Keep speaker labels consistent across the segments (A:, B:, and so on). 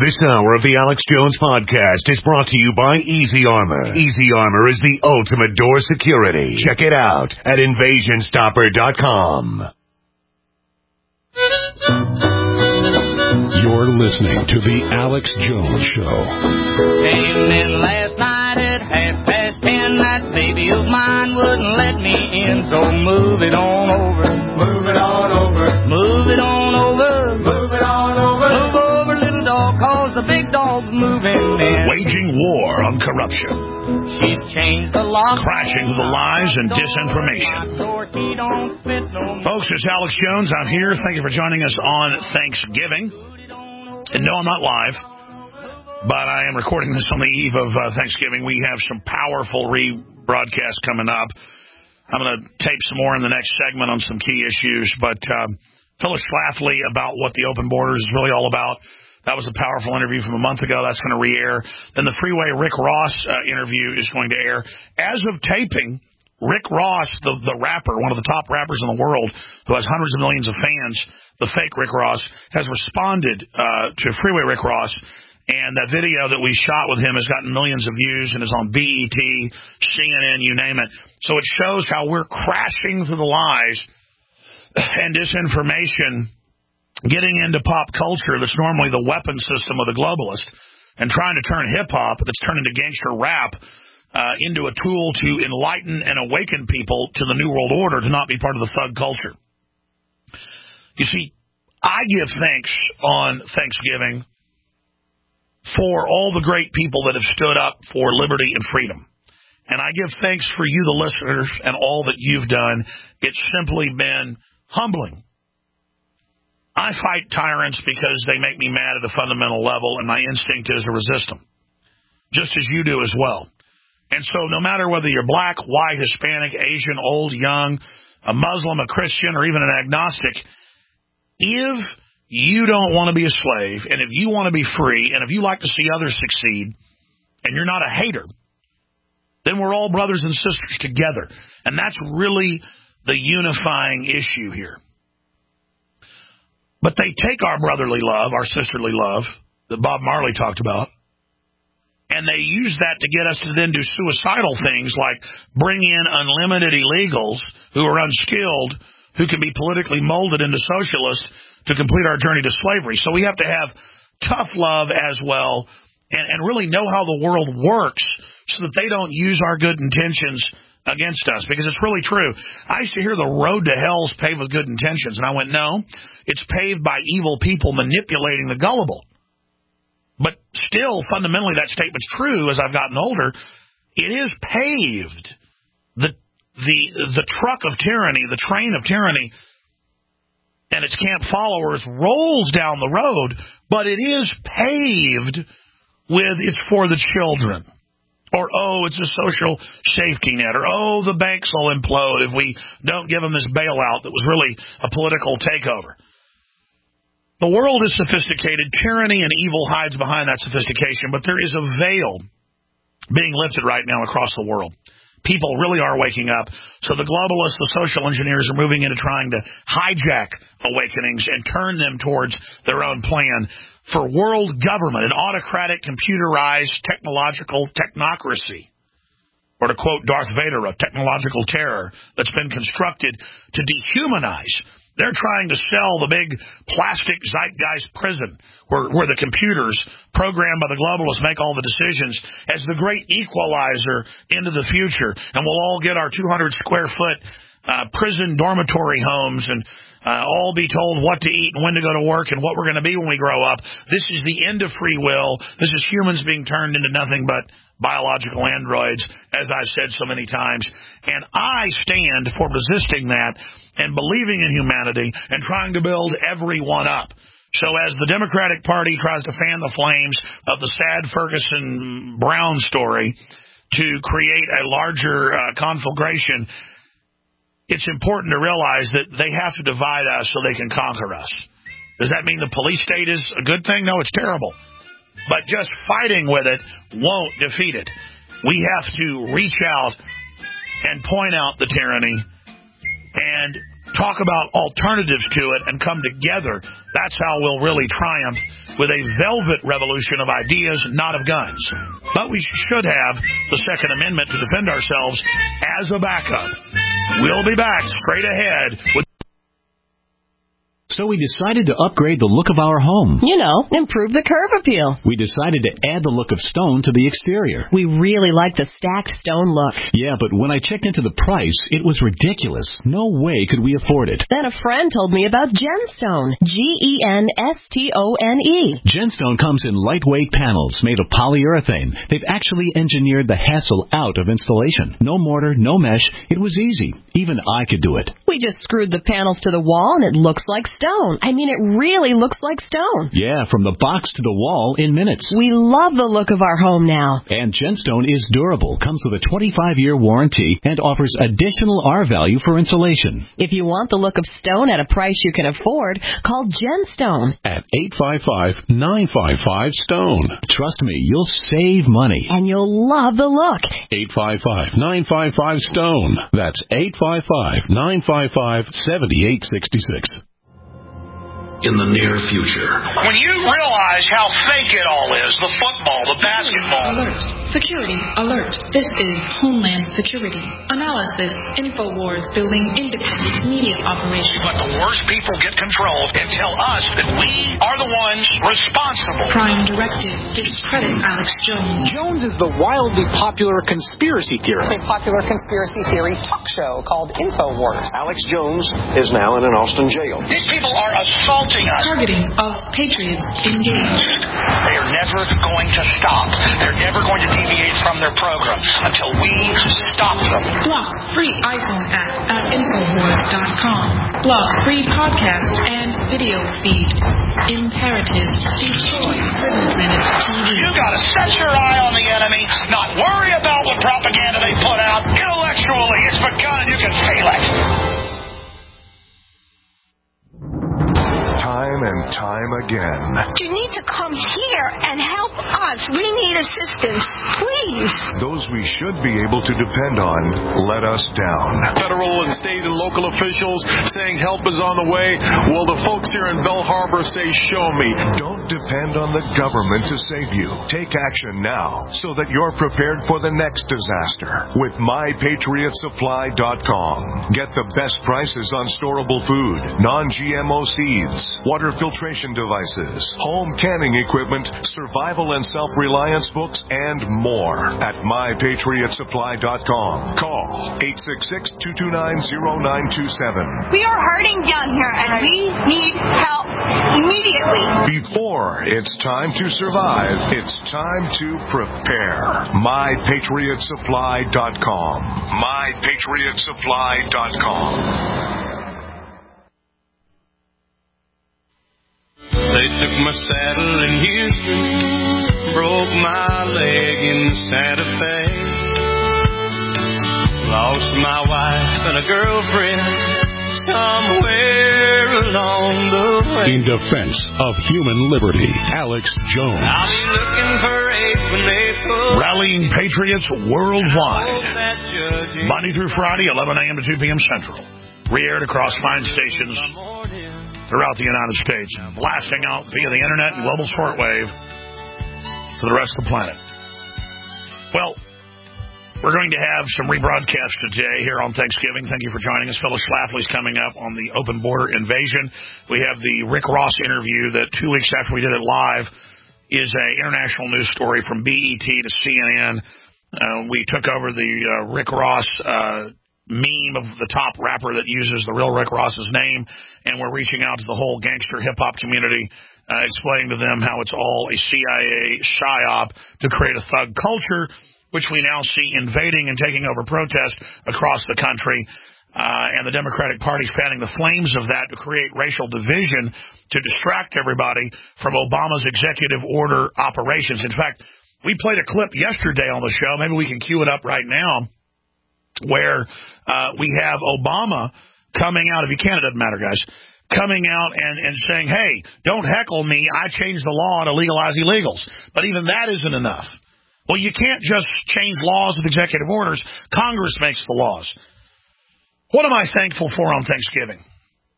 A: This hour of the Alex Jones Podcast is brought to you by Easy Armor. Easy Armor is the ultimate door security. Check it out at InvasionStopper.com.
B: You're listening to the Alex Jones Show.
C: Came in last night at 10:30. That baby of mine wouldn't let me in, so move it on over. Move it on over. Move it on over. Move it on over. Move over, little dog, cause the big dog's moving in.
D: Waging war on corruption.
C: She's changed the lock.
D: Crashing the lies and disinformation. Folks, it's Alex Jones. I'm here. Thank you for joining us on Thanksgiving. And no, I'm not live, but I am recording this on the eve of Thanksgiving. We have some powerful rebroadcasts coming up. I'm going to tape some more in the next segment on some key issues, but Phyllis Schlafly about what the open borders is really all about. That was a powerful interview from a month ago. That's going to re-air. Then the Freeway Rick Ross interview is going to air. As of taping, Rick Ross, the rapper, one of the top rappers in the world, who has hundreds of millions of fans, the fake Rick Ross, has responded to Freeway Rick Ross, and that video that we shot with him has gotten millions of views and is on BET, CNN, you name it. So it shows how we're crashing through the lies and disinformation, getting into pop culture that's normally the weapon system of the globalist, and trying to turn hip-hop that's turned into gangster rap into a tool to enlighten and awaken people to the New World Order, to not be part of the thug culture. You see, I give thanks on Thanksgiving for all the great people that have stood up for liberty and freedom. And I give thanks for you, the listeners, and all that you've done. It's simply been humbling. I fight tyrants because they make me mad at a fundamental level, and my instinct is to resist them, just as you do as well. And so no matter whether you're black, white, Hispanic, Asian, old, young, a Muslim, a Christian, or even an agnostic, if you don't want to be a slave, and if you want to be free, and if you like to see others succeed, and you're not a hater, then we're all brothers and sisters together. And that's really the unifying issue here. But they take our brotherly love, our sisterly love, that Bob Marley talked about, and they use that to get us to then do suicidal things like bring in unlimited illegals who are unskilled, who can be politically molded into socialists to complete our journey to slavery. So we have to have tough love as well and really know how the world works so that they don't use our good intentions against us, because it's really true. I used to hear the road to hell is paved with good intentions, and I went, no, it's paved by evil people manipulating the gullible. But still, fundamentally, that statement's true as I've gotten older. It is paved. The truck of tyranny, the train of tyranny, and its camp followers rolls down the road, but it is paved with it's for the children. Or, oh, it's a social safety net. Or, oh, the banks will implode if we don't give them this bailout that was really a political takeover. The world is sophisticated. Tyranny and evil hides behind that sophistication, but there is a veil being lifted right now across the world. People really are waking up. So the globalists, the social engineers are moving into trying to hijack awakenings and turn them towards their own plan for world government, an autocratic, computerized, technological technocracy. Or to quote Darth Vader, a technological terror that's been constructed to dehumanize. They're trying to sell the big plastic zeitgeist prison where the computers programmed by the globalists make all the decisions as the great equalizer into the future. And we'll all get our 200 square foot prison dormitory homes and all be told what to eat and when to go to work and what we're going to be when we grow up. This is the end of free will. This is humans being turned into nothing but biological androids, as I've said so many times. And I stand for resisting that and believing in humanity and trying to build everyone up. So as the Democratic Party tries to fan the flames of the sad Ferguson Brown story to create a larger conflagration, it's important to realize that they have to divide us so they can conquer us. Does that mean the police state is a good thing? No, it's terrible. But just fighting with it won't defeat it. We have to reach out and point out the tyranny and talk about alternatives to it and come together. That's how we'll really triumph with a velvet revolution of ideas, not of guns. But we should have the Second Amendment to defend ourselves as a backup. We'll be back straight ahead with...
E: So we decided to upgrade the look of our home.
F: You know, improve the curb appeal.
E: We decided to add the look of stone to the exterior.
F: We really like the stacked stone look.
E: Yeah, but when I checked into the price, it was ridiculous. No way could we afford it.
F: Then a friend told me about Genstone. Genstone.
E: Genstone comes in lightweight panels made of polyurethane. They've actually engineered the hassle out of installation. No mortar, no mesh. It was easy. Even I could do it.
F: We just screwed the panels to the wall and it looks like stone. I mean, it really looks like stone.
E: Yeah, from the box to the wall in minutes.
F: We love the look of our home now.
E: And Genstone is durable, comes with a 25-year warranty, and offers additional R value for insulation.
F: If you want the look of stone at a price you can afford, call Genstone.
B: At 855-955-STONE.
E: Trust me, you'll save money.
F: And you'll love the look.
B: 855-955-STONE. That's 855-955-7866.
G: In the near future.
D: When you realize how fake it all is, the football, the basketball.
H: Alert. Security alert. This is Homeland Security. Analysis. InfoWars building independent media operation.
D: But the worst people get control and tell us that we are the ones responsible.
H: Prime Directive. Discredit Alex Jones.
I: Jones is the wildly popular conspiracy theorist.
J: A popular conspiracy theory talk show called InfoWars.
K: Alex Jones is now in an Austin jail.
D: These people are assaulting us.
H: Targeting of patriots engaged.
D: They are never going to stop. They're never going to deviate from their program until we stop them.
H: Block free iPhone app at Infowars.com. Block free podcast and video feed. Imperative. Destroy Prison Planet TV.
D: You gotta set your eye on the enemy, not worry about what propaganda they put out. Intellectually, it's begun and you can feel it.
L: Time and time again.
M: You need to come here and help us. We need assistance. Please.
L: Those we should be able to depend on let us down.
N: Federal and state and local officials saying help is on the way. Well, the folks here in Bell Harbor say, show me.
L: Don't depend on the government to save you. Take action now so that you're prepared for the next disaster with MyPatriotSupply.com. Get the best prices on storable food, non-GMO seeds, water filtration devices, home canning equipment, survival and self-reliance books, and more at MyPatriotSupply.com. Call 866-229-0927.
M: We are hurting down here, and we need help immediately.
L: Before it's time to survive, it's time to prepare. MyPatriotSupply.com. MyPatriotSupply.com.
C: They took my saddle in Houston, broke my leg in Santa Fe, lost my wife and a girlfriend somewhere along the way.
B: In defense of human liberty, Alex Jones.
C: I'll be looking for aid when they pull.
D: Rallying patriots worldwide. Monday through Friday, 11 a.m. to 2 p.m. Central. Re-aired across fine stations throughout the United States, blasting out via the internet and global shortwave to the rest of the planet. Well, we're going to have some rebroadcasts today here on Thanksgiving. Thank you for joining us. Phyllis Schlafly's coming up on the open border invasion. We have the Rick Ross interview that 2 weeks after we did it live is an international news story from BET to CNN. We took over the Rick Ross meme of the top rapper that uses the real Rick Ross's name, and we're reaching out to the whole gangster hip-hop community, explaining to them how it's all a CIA psyop to create a thug culture, which we now see invading and taking over protests across the country, and the Democratic Party fanning the flames of that to create racial division to distract everybody from Obama's executive order operations. In fact, we played a clip yesterday on the show, maybe we can cue it up right now, where we have Obama coming out, if you can, it doesn't matter, guys, coming out and saying, hey, don't heckle me, I changed the law to legalize illegals. But even that isn't enough. Well, you can't just change laws with executive orders. Congress makes the laws. What am I thankful for on Thanksgiving?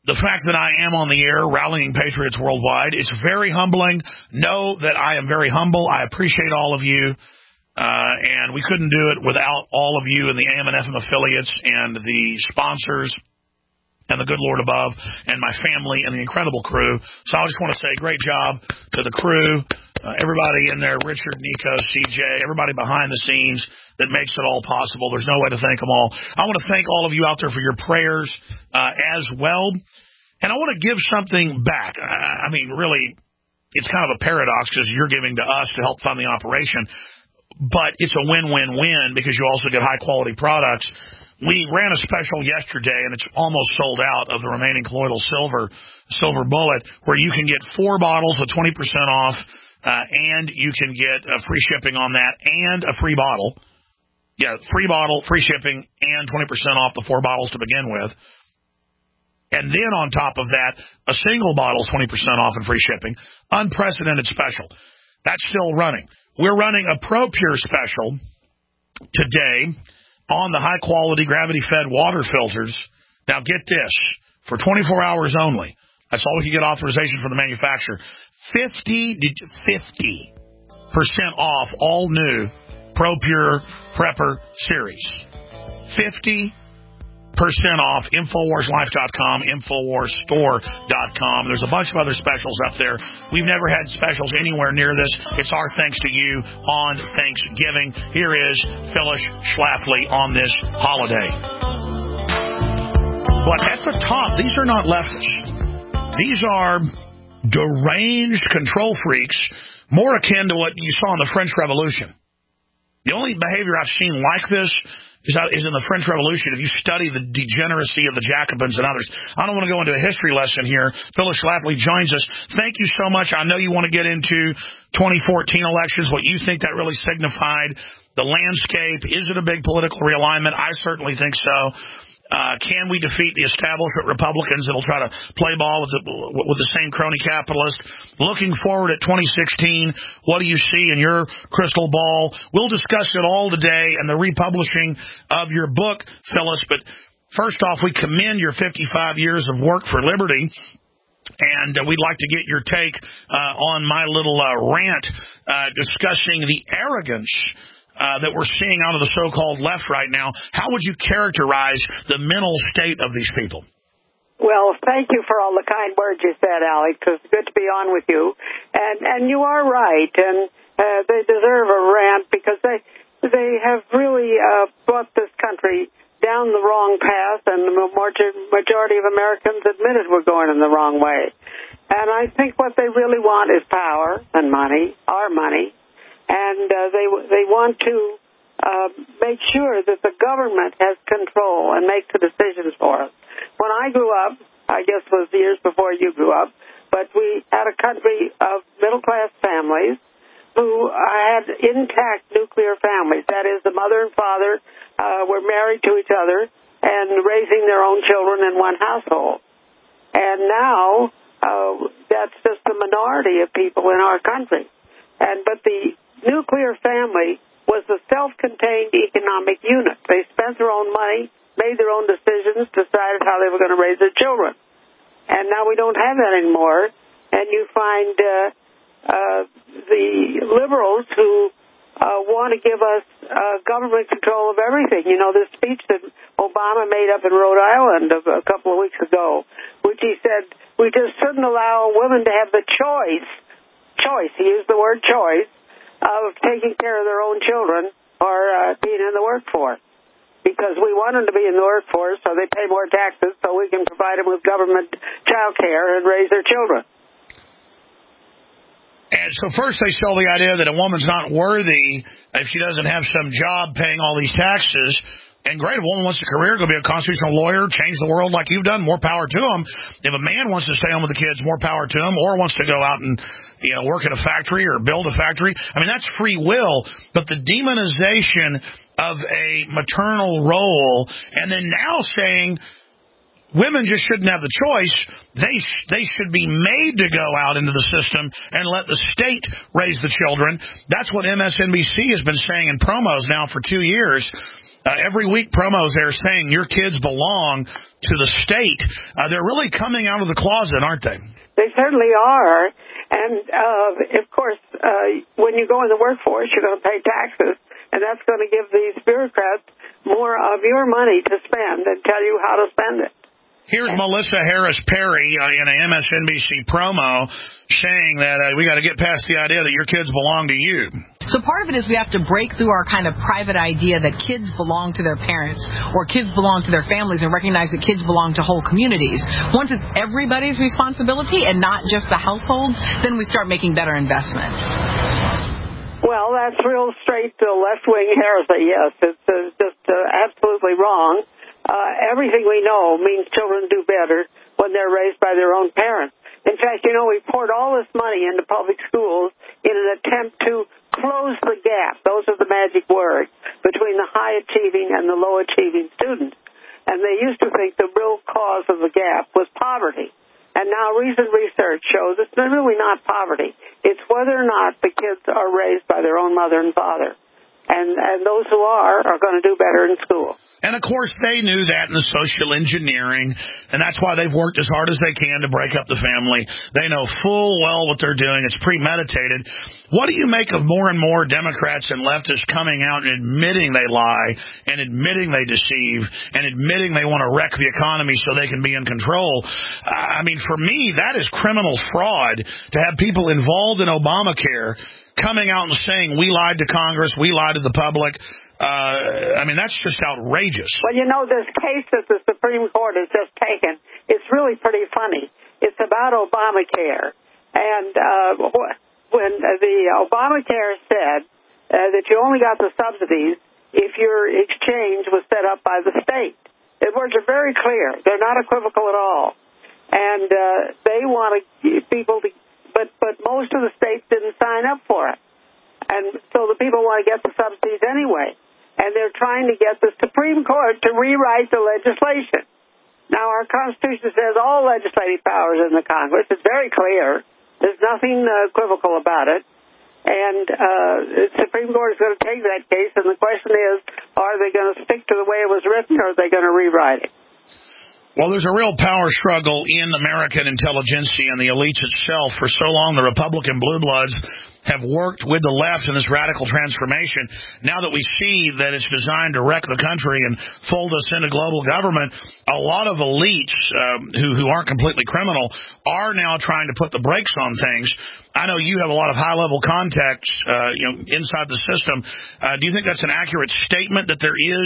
D: the fact that I am on the air rallying patriots worldwide, it's very humbling. Know that I am very humble. I appreciate all of you. And we couldn't do it without all of you and the AM and FM affiliates and the sponsors and the good Lord above and my family and the incredible crew. So I just want to say great job to the crew, everybody in there, Richard, Nico, CJ, everybody behind the scenes that makes it all possible. There's no way to thank them all. I want to thank all of you out there for your prayers as well. And I want to give something back. I mean, really, it's kind of a paradox because you're giving to us to help fund the operation. But it's a win-win-win because you also get high-quality products. We ran a special yesterday, and it's almost sold out of the remaining colloidal silver bullet, where you can get 4 bottles with 20% off, and you can get free shipping on that and a free bottle. Yeah, free bottle, free shipping, and 20% off the 4 bottles to begin with. And then on top of that, a single bottle is 20% off and free shipping. Unprecedented special. That's still running. We're running a ProPure special today on the high-quality gravity-fed water filters. Now, get this. For 24 hours only, that's all we can get authorization from the manufacturer, 50% off all new ProPure Prepper series. 50% off, InfoWarsLife.com, InfoWarsStore.com. There's a bunch of other specials up there. We've never had specials anywhere near this. It's our thanks to you on Thanksgiving. Here is Phyllis Schlafly on this holiday. But at the top, these are not leftists. These are deranged control freaks, more akin to what you saw in the French Revolution. The only behavior I've seen like this is in the French Revolution. If you study the degeneracy of the Jacobins and others. I don't want to go into a history lesson here. Phyllis Schlafly joins us. Thank you so much. I know you want to get into 2014 elections, what you think that really signified, the landscape. Is it a big political realignment? I certainly think so. Can we defeat the establishment Republicans that'll try to play ball with the same crony capitalists? Looking forward at 2016, what do you see in your crystal ball? We'll discuss it all today and the republishing of your book, Phyllis. But first off, we commend your 55 years of work for liberty. And we'd like to get your take on my little rant discussing the arrogance that we're seeing out of the so-called left right now. How would you characterize the mental state of these people?
O: Well, thank you for all the kind words you said, Alex. It's good to be on with you. And you are right, and they deserve a rant because they have really brought this country down the wrong path, and the majority of Americans admitted we're going in the wrong way. And I think what they really want is power and money, our money. And they want to make sure that the government has control and makes the decisions for us. When I grew up, I guess it was years before you grew up, but we had a country of middle-class families who had intact nuclear families. That is, the mother and father were married to each other and raising their own children in one household. And now that's just the minority of people in our country. But the nuclear family was a self-contained economic unit. They spent their own money, made their own decisions, decided how they were going to raise their children. And now we don't have that anymore. And you find the liberals who want to give us government control of everything. You know, this speech that Obama made up in Rhode Island a couple of weeks ago, which he said, we just shouldn't allow women to have the choice, he used the word choice, of taking care of their own children or being in the workforce. Because we want them to be in the workforce so they pay more taxes so we can provide them with government child care and raise their children.
D: And so first they sell the idea that a woman's not worthy if she doesn't have some job paying all these taxes. And great, a woman wants a career, go be a constitutional lawyer, change the world like you've done, more power to them. If a man wants to stay home with the kids, more power to him, or wants to go out and work at a factory or build a factory. I mean, that's free will, but the demonization of a maternal role and then now saying women just shouldn't have the choice. They should be made to go out into the system and let the state raise the children. That's what MSNBC has been saying in promos now for 2 years. Every week promos they're saying your kids belong to the state. They're really coming out of the closet, aren't they?
O: They certainly are. And, of course, when you go in the workforce, you're going to pay taxes, and that's going to give these bureaucrats more of your money to spend and tell you how to spend it.
D: Here's Melissa Harris Perry in an MSNBC promo saying that we got to get past the idea that your kids belong to you.
P: So part of it is we have to break through our kind of private idea that kids belong to their parents or kids belong to their families and recognize that kids belong to whole communities. Once it's everybody's responsibility and not just the households, then we start making better investments.
O: Well, that's real straight to left-wing heresy, yes. It's just absolutely wrong. Everything we know means children do better when they're raised by their own parents. In fact, we poured all this money into public schools in an attempt to close the gap. Those are the magic words between the high-achieving and the low-achieving students. And they used to think the real cause of the gap was poverty. And now recent research shows it's really not poverty. It's whether or not the kids are raised by their own mother and father. And those who are going to do better in school.
D: And, of course, they knew that in the social engineering, and that's why they've worked as hard as they can to break up the family. They know full well what they're doing. It's premeditated. What do you make of more and more Democrats and leftists coming out and admitting they lie and admitting they deceive and admitting they want to wreck the economy so they can be in control? I mean, for me, that is criminal fraud to have people involved in Obamacare coming out and saying we lied to Congress, we lied to the public. I mean, that's just outrageous.
O: Well, this case that the Supreme Court has just taken, it's really pretty funny. It's about Obamacare. And when the Obamacare said that you only got the subsidies if your exchange was set up by the state. The words are very clear. They're not equivocal at all. And they want people to, but most of the states didn't sign up for it. And so the people want to get the subsidies anyway. And they're trying to get the Supreme Court to rewrite the legislation. Now, our Constitution says all legislative powers in the Congress. It's very clear. There's nothing equivocal about it. And the Supreme Court is going to take that case, and the question is, are they going to stick to the way it was written, or are they going to rewrite it?
D: Well, there's a real power struggle in American intelligentsia and the elites itself. For so long, the Republican blue bloods have worked with the left in this radical transformation. Now that we see that it's designed to wreck the country and fold us into global government, a lot of elites who aren't completely criminal are now trying to put the brakes on things. I know you have a lot of high-level contacts inside the system. Do you think that's an accurate statement that there is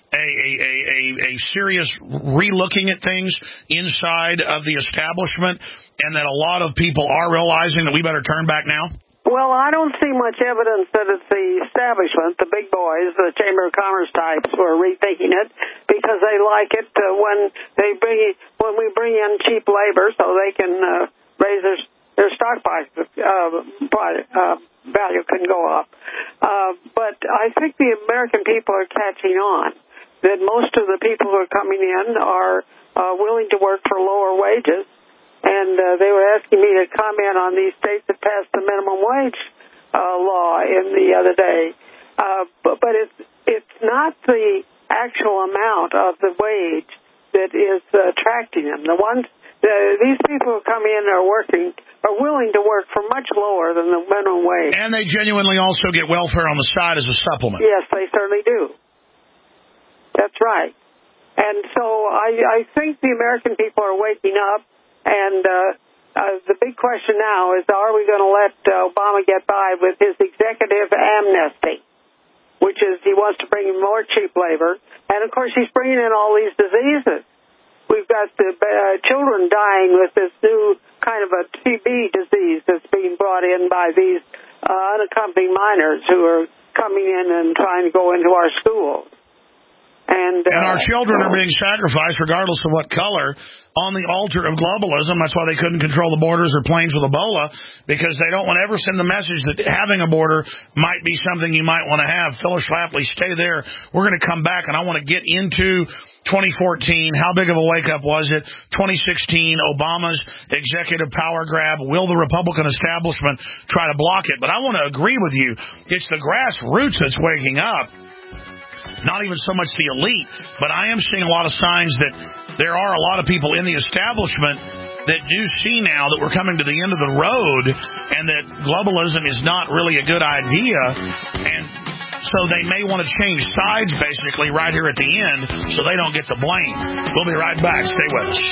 D: a serious re-looking at things inside of the establishment and that a lot of people are realizing that we better turn back now?
O: Well, I don't see much evidence that it's the establishment, the big boys, the Chamber of Commerce types, who are rethinking it because they like it when we bring in cheap labor so they can raise their stock price value can go up. But I think the American people are catching on. That most of the people who are coming in are willing to work for lower wages, and they were asking me to comment on these states that passed the minimum wage law in the other day. But it's not the actual amount of the wage that is attracting them. These people who come in and are working are willing to work for much lower than the minimum wage.
D: And they genuinely also get welfare on the side as a supplement.
O: Yes, they certainly do. That's right. And so I think the American people are waking up, and the big question now is, are we going to let Obama get by with his executive amnesty, which is he wants to bring in more cheap labor, and, of course, he's bringing in all these diseases. We've got the children dying with this new kind of a TB disease that's being brought in by these unaccompanied minors who are coming in and trying to go into our schools. And
D: our children are being sacrificed, regardless of what color, on the altar of globalism. That's why they couldn't control the borders or planes with Ebola, because they don't want to ever send the message that having a border might be something you might want to have. Phyllis Schlafly, stay there. We're going to come back, and I want to get into 2014. How big of a wake-up was it? 2016, Obama's executive power grab. Will the Republican establishment try to block it? But I want to agree with you. It's the grassroots that's waking up. not even so much the elite, but I am seeing a lot of signs that there are a lot of people in the establishment that do see now that we're coming to the end of the road and that globalism is not really a good idea, and so they may want to change sides basically right here at the end so they don't get the blame. We'll be right back. Stay with us.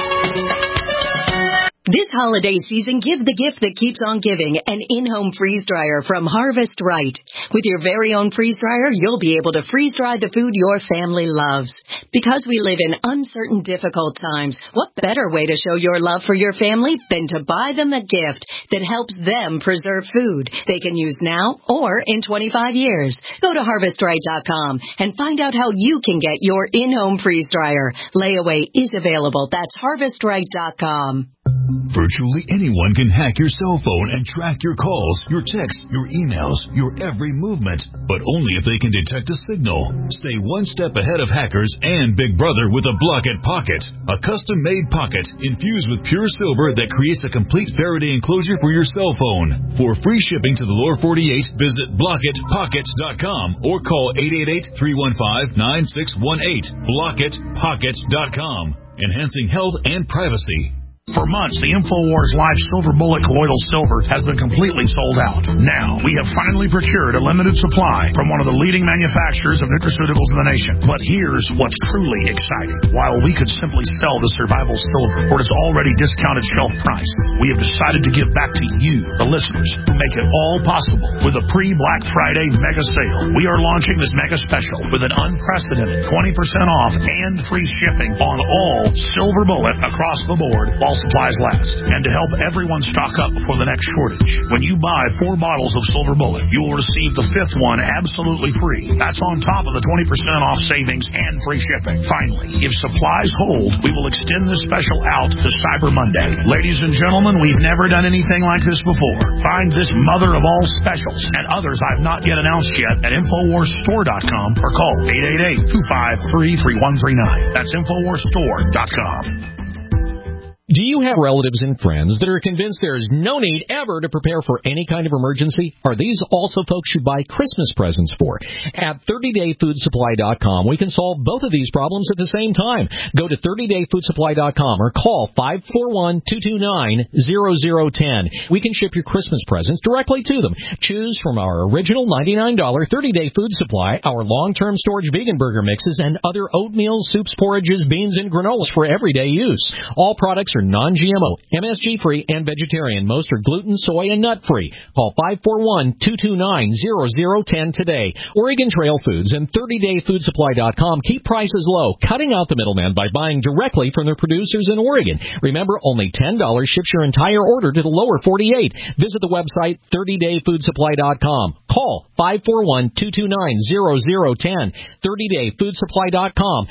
Q: This holiday season, give the gift that keeps on giving, an in-home freeze dryer from Harvest Right. With your very own freeze dryer, you'll be able to freeze dry the food your family loves. Because we live in uncertain, difficult times, what better way to show your love for your family than to buy them a gift that helps them preserve food they can use now or in 25 years. Go to HarvestRight.com and find out how you can get your in-home freeze dryer. Layaway is available. That's HarvestRight.com.
R: Virtually anyone can hack your cell phone and track your calls, your texts, your emails, your every movement, but only if they can detect a signal. Stay one step ahead of hackers and Big Brother with a Blockit Pocket, a custom-made pocket infused with pure silver that creates a complete Faraday enclosure for your cell phone. For free shipping to the lower 48, visit BlockitPocket.com or call 888-315-9618. BlockitPocket.com, enhancing health and privacy.
D: For months, the InfoWars Life Silver Bullet Colloidal Silver has been completely sold out. Now, we have finally procured a limited supply from one of the leading manufacturers of nutraceuticals in the nation. But here's what's truly exciting. While we could simply sell the Survival Silver for its already discounted shelf price, we have decided to give back to you, the listeners, who make it all possible with a pre-Black Friday mega sale. We are launching this mega special with an unprecedented 20% off and free shipping on all Silver Bullet across the board while supplies last, and to help everyone stock up before the next shortage. When you buy 4 bottles of Silver Bullet, you will receive the 5th one absolutely free. That's on top of the 20% off savings and free shipping. Finally, if supplies hold, we will extend this special out to Cyber Monday. Ladies and gentlemen, we've never done anything like this before. Find this mother of all specials and others I've not yet announced yet at InfoWarsStore.com or call 888-253-3139. That's InfoWarsStore.com.
S: Do you have relatives and friends that are convinced there is no need ever to prepare for any kind of emergency? Are these also folks you buy Christmas presents for? At 30dayfoodsupply.com, we can solve both of these problems at the same time. Go to 30dayfoodsupply.com or call 541-229-0010. We can ship your Christmas presents directly to them. Choose from our original $99 30-day food supply, our long-term storage vegan burger mixes, and other oatmeal, soups, porridges, beans, and granolas for everyday use. All products are non-GMO, MSG-free, and vegetarian. Most are gluten, soy, and nut-free. Call 541-229-0010 today. Oregon Trail Foods and 30dayfoodsupply.com keep prices low, cutting out the middleman by buying directly from their producers in Oregon. Remember, only $10 ships your entire order to the lower 48. Visit the website 30dayfoodsupply.com. Call 541-229-0010. 30dayfoodsupply.com.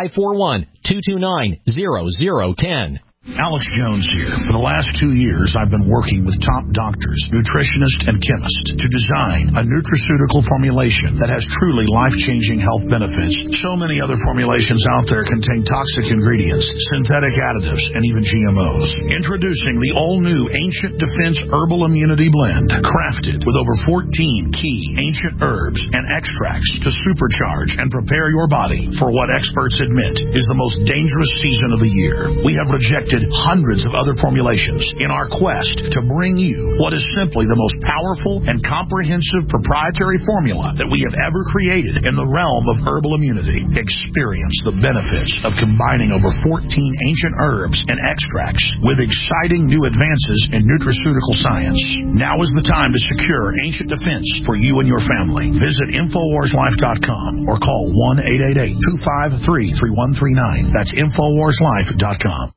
S: 541-229-0010.
D: Alex Jones here. For the last 2 years, I've been working with top doctors, nutritionists, and chemists to design a nutraceutical formulation that has truly life-changing health benefits. So many other formulations out there contain toxic ingredients, synthetic additives, and even GMOs. Introducing the all-new Ancient Defense Herbal Immunity Blend, crafted with over 14 key ancient herbs and extracts to supercharge and prepare your body for what experts admit is the most dangerous season of the year. We have rejected hundreds of other formulations in our quest to bring you what is simply the most powerful and comprehensive proprietary formula that we have ever created in the realm of herbal immunity. Experience the benefits of combining over 14 ancient herbs and extracts with exciting new advances in nutraceutical science. Now is the time to secure Ancient Defense for you and your family. Visit InfoWarsLife.com or call 1-888-253-3139. That's InfoWarsLife.com.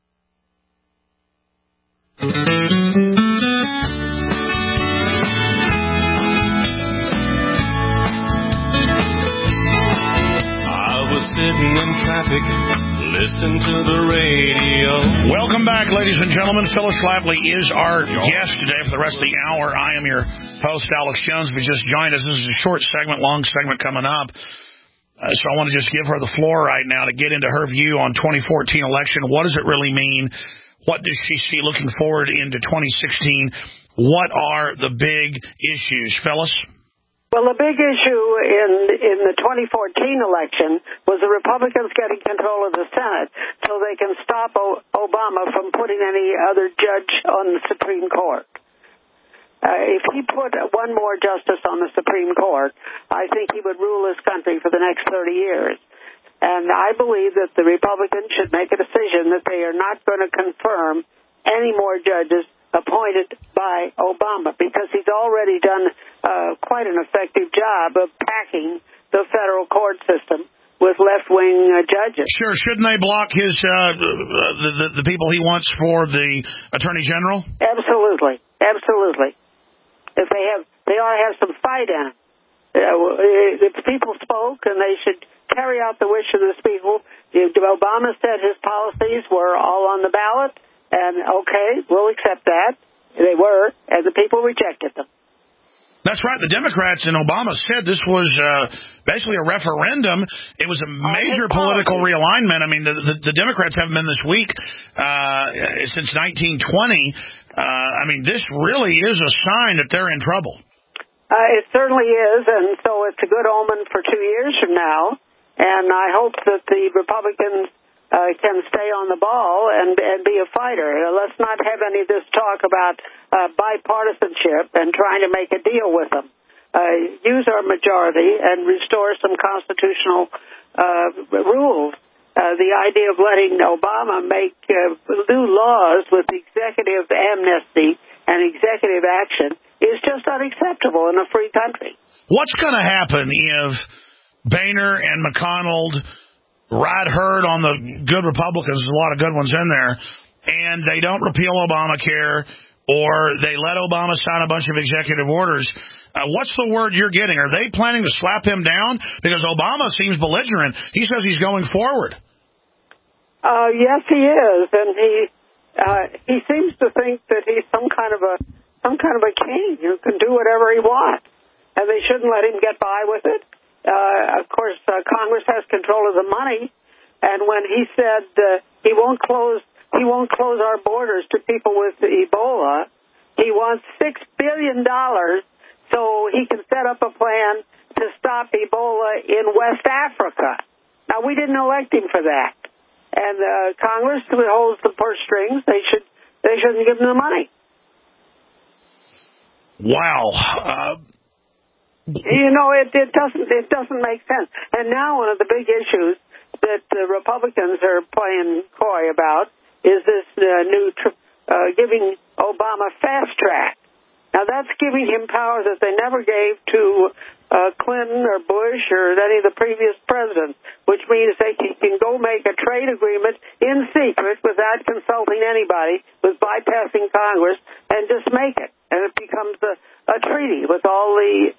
C: I was sitting in traffic, listening to the radio.
D: Welcome back, ladies and gentlemen. Phyllis Schlafly is our guest today for the rest of the hour. I am your host, Alex Jones. If you just joined us, this is a short segment, long segment coming up. So I want to just give her the floor right now to get into her view on 2014 election. What does it really mean? What does she see looking forward into 2016? What are the big issues? Phyllis?
O: Well, the big issue in the 2014 election was the Republicans getting control of the Senate so they can stop Obama from putting any other judge on the Supreme Court. If he put one more justice on the Supreme Court, I think he would rule this country for the next 30 years. And I believe that the Republicans should make a decision that they are not going to confirm any more judges appointed by Obama, because he's already done quite an effective job of packing the federal court system with left-wing judges.
D: Sure. Shouldn't they block his the people he wants for the Attorney General?
O: Absolutely. Absolutely. If they ought to have some fight in it. If people spoke, and they should carry out the wish of the people. Obama said his policies were all on the ballot, and okay, we'll accept that. They were, and the people rejected them.
D: That's right. The Democrats and Obama said this was basically a referendum. It was a major political realignment. I mean, the Democrats haven't been this weak since 1920. I mean, this really is a sign that they're in trouble.
O: It certainly is, and so it's a good omen for 2 years from now. And I hope that the Republicans can stay on the ball and be a fighter. Let's not have any of this talk about bipartisanship and trying to make a deal with them. Use our majority and restore some constitutional rules. The idea of letting Obama make new laws with executive amnesty and executive action is just unacceptable in a free country.
D: What's going to happen if Boehner and McConnell ride herd on the good Republicans, there's a lot of good ones in there, and they don't repeal Obamacare, or they let Obama sign a bunch of executive orders? What's the word you're getting? Are they planning to slap him down? Because Obama seems belligerent. He says he's going forward.
O: Yes, he is, and he seems to think that he's some kind of a king who can do whatever he wants, and they shouldn't let him get by with it. Of course, Congress has control of the money, and when he said he won't close our borders to people with Ebola, he wants $6 billion so he can set up a plan to stop Ebola in West Africa. Now, we didn't elect him for that, and Congress holds the purse strings. They shouldn't give him the money.
D: Wow.
O: You know, it doesn't make sense. And now one of the big issues that the Republicans are playing coy about is this new giving Obama fast track. Now, that's giving him power that they never gave to Clinton or Bush or any of the previous presidents, which means they can go make a trade agreement in secret without consulting anybody, with bypassing Congress, and just make it. And it becomes a treaty with all the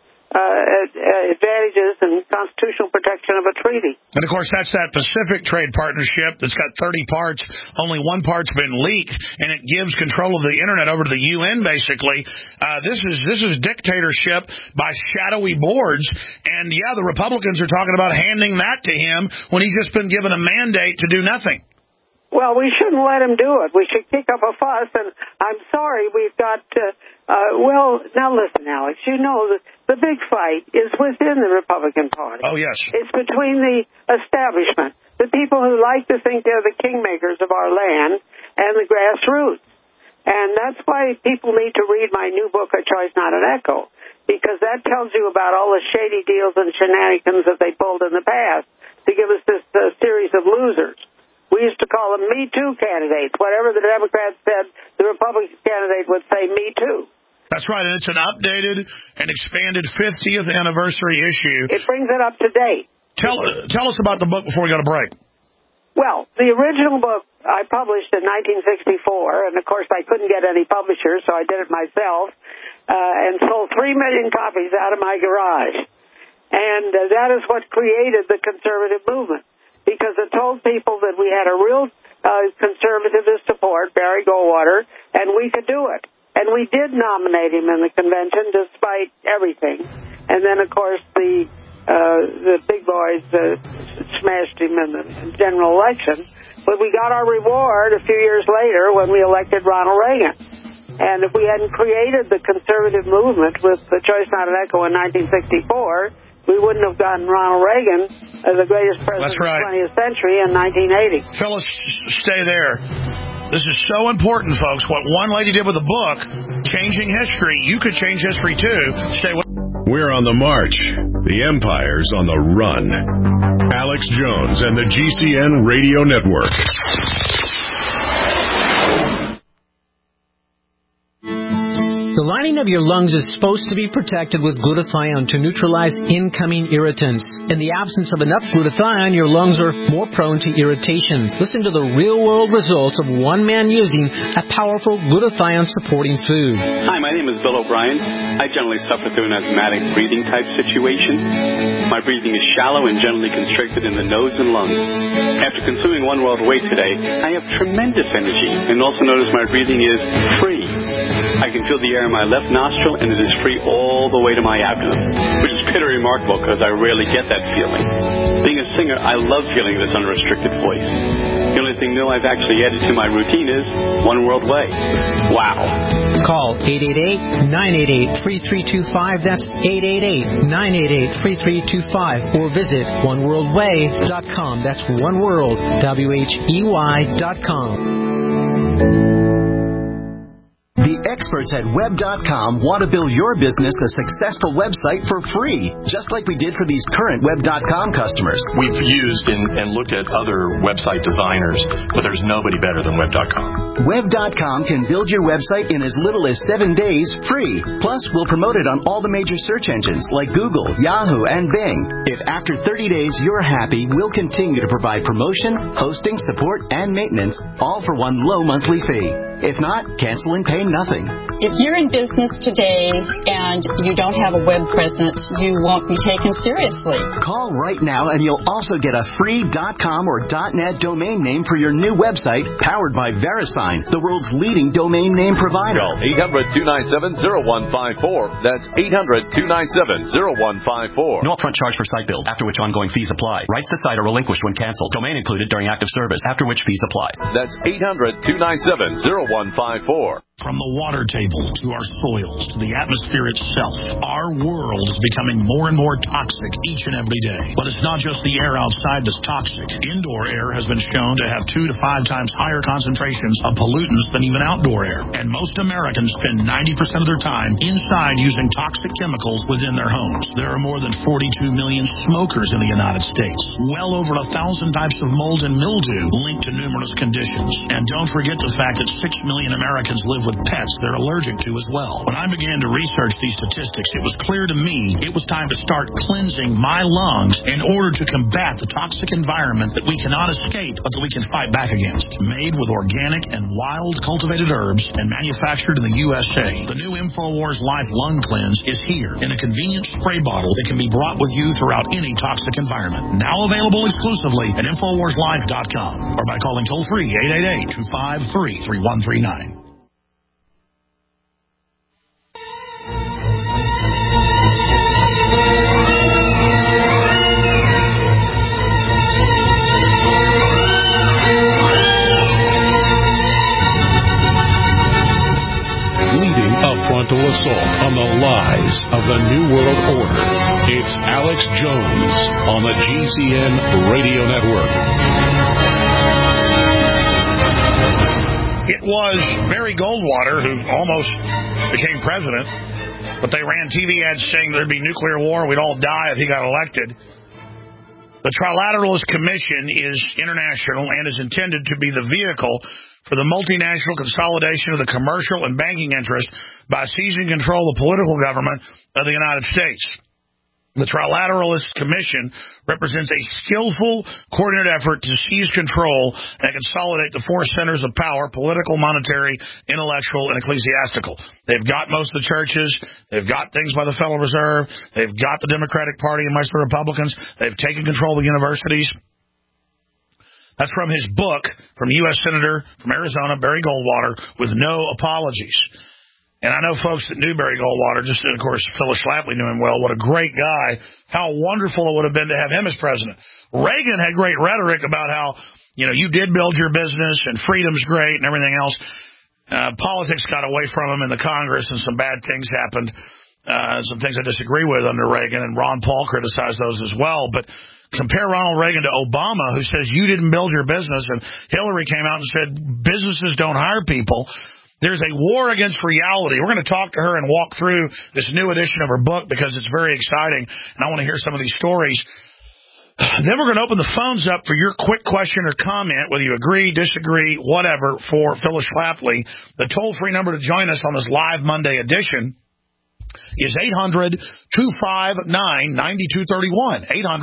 O: advantages and constitutional protection of a treaty.
D: And, of course, that's that Pacific Trade Partnership that's got 30 parts. Only one part's been leaked, and it gives control of the Internet over to the UN, basically. This is dictatorship by shadowy boards. And, yeah, the Republicans are talking about handing that to him when he's just been given a mandate to do nothing.
O: Well, we shouldn't let him do it. We should kick up a fuss, and I'm sorry we've got well, now listen, Alex, you know that the big fight is within the Republican Party.
D: Oh, yes.
O: It's between the establishment, the people who like to think they're the kingmakers of our land, and the grassroots. And that's why people need to read my new book, A Choice Not an Echo, because that tells you about all the shady deals and shenanigans that they pulled in the past to give us this series of losers. We used to call them Me Too candidates. Whatever the Democrats said, the Republican candidate would say Me Too.
D: That's right, and it's an updated and expanded 50th anniversary issue.
O: It brings it up to date.
D: Tell us about the book before we go to break.
O: Well, the original book I published in 1964, and of course I couldn't get any publishers, so I did it myself, and sold 3 million copies out of my garage. And that is what created the conservative movement, because it told people that we had a real conservative to support, Barry Goldwater, and we could do it. And we did nominate him in the convention despite everything. And then, of course, the big boys smashed him in the general election. But we got our reward a few years later when we elected Ronald Reagan. And if we hadn't created the conservative movement with the Choice Not an Echo in 1964, we wouldn't have gotten Ronald Reagan as the greatest president of the 20th century in 1980.
D: Phyllis, stay there. This is so important, folks. What one lady did with a book, changing history, you could change history too. Stay with.
B: We're on the march. The empire's on the run. Alex Jones and the GCN Radio Network.
T: The lining of your lungs is supposed to be protected with glutathione to neutralize incoming irritants. In the absence of enough glutathione, your lungs are more prone to irritation. Listen to the real-world results of one man using a powerful glutathione-supporting food.
U: Hi, my name is Bill O'Brien. I generally suffer through an asthmatic breathing type situation. My breathing is shallow and generally constricted in the nose and lungs. After consuming One World Way today, I have tremendous energy, and also notice my breathing is free. I can feel the air in my left nostril, and it is free all the way to my abdomen, which is pretty remarkable because I rarely get that feeling. Being a singer, I love feeling this unrestricted voice. The only thing new I've actually added to my routine is One World Way. Wow.
T: Call 888-988-3325. That's 888-988-3325. Or visit oneworldway.com. That's oneworld, WHEY.com.
V: The experts at Web.com want to build your business a successful website for free, just like we did for these current Web.com customers.
W: We've used and looked at other website designers, but there's nobody better than Web.com.
V: Web.com can build your website in as little as 7 days free. Plus, we'll promote it on all the major search engines like Google, Yahoo, and Bing. If after 30 days you're happy, we'll continue to provide promotion, hosting, support, and maintenance, all for one low monthly fee. If not, cancel and pay nothing.
X: If you're in business today and you don't have a web presence, you won't be taken seriously.
V: Call right now and you'll also get a free .com or .net domain name for your new website powered by VeriSign, the world's leading domain name provider.
Y: Call 800-297-0154. That's 800-297-0154.
Z: No upfront charge for site build, after which ongoing fees apply. Rights to site are relinquished when canceled. Domain included during active service, after which fees apply.
Y: That's 800-297-0154.
D: From the water table to our soils to the atmosphere itself, our world is becoming more and more toxic each and every day. But it's not just the air outside that's toxic. Indoor air has been shown to have 2 to 5 times higher concentrations of pollutants than even outdoor air. And most Americans spend 90% of their time inside using toxic chemicals within their homes. There are more than 42 million smokers in the United States. Well over 1,000 types of mold and mildew linked to numerous conditions. And don't forget the fact that 6 million Americans live with pets they're allergic to as well. When I began to research these statistics, it was clear to me it was time to start cleansing my lungs in order to combat the toxic environment that we cannot escape but that we can fight back against. Made with organic and wild cultivated herbs and manufactured in the USA, the new InfoWars Life Lung Cleanse is here in a convenient spray bottle that can be brought with you throughout any toxic environment. Now available exclusively at InfoWarsLife.com or by calling toll-free 888-253-3139.
B: A frontal assault on the lies of the New World Order. It's Alex Jones on the GCN Radio Network.
D: It was Barry Goldwater who almost became president, but they ran TV ads saying there'd be nuclear war, we'd all die if he got elected. The Trilateralist Commission is international and is intended to be the vehicle for the multinational consolidation of the commercial and banking interest by seizing control of the political government of the United States. The Trilateralist Commission represents a skillful, coordinated effort to seize control and consolidate the 4 centers of power: political, monetary, intellectual, and ecclesiastical. They've got most of the churches. They've got things by the Federal Reserve. They've got the Democratic Party and most of the Republicans. They've taken control of the universities. That's from his book, from U.S. Senator from Arizona, Barry Goldwater, with no apologies. And I know folks that knew Barry Goldwater, just, and of course, Phyllis Schlafly knew him well. What a great guy. How wonderful it would have been to have him as president. Reagan had great rhetoric about how, you did build your business and freedom's great and everything else. Politics got away from him in the Congress, and some bad things happened. Some things I disagree with under Reagan, and Ron Paul criticized those as well. But compare Ronald Reagan to Obama, who says you didn't build your business, and Hillary came out and said businesses don't hire people. There's a war against reality. We're going to talk to her and walk through this new edition of her book because it's very exciting, and I want to hear some of these stories. Then we're going to open the phones up for your quick question or comment, whether you agree, disagree, whatever, for Phyllis Schlafly. The toll-free number to join us on this live Monday edition is 800-259-9231.